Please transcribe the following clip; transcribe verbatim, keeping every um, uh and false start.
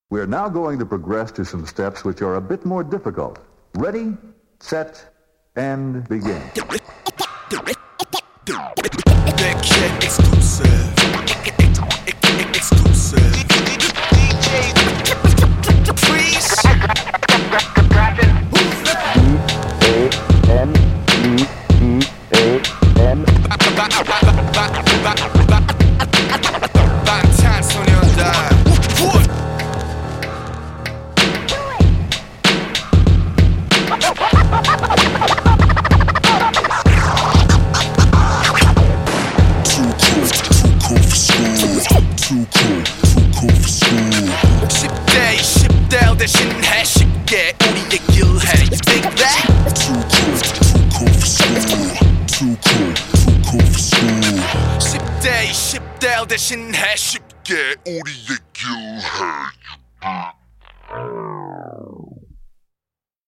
We're now going to progress to some steps which are a bit more difficult. Ready, set, and begin. Big Kid exclusive. Exclusive. D J Freeze. D A N E E A N. 방탄소년단. Too cool, too cool for school. 십 대 이십 대 대신해 쉽게 우리 얘기를 해. You think that? Too cool, too cool for school. Too cool, too cool for school. 십 대 이십 대 대신해 쉽게 우리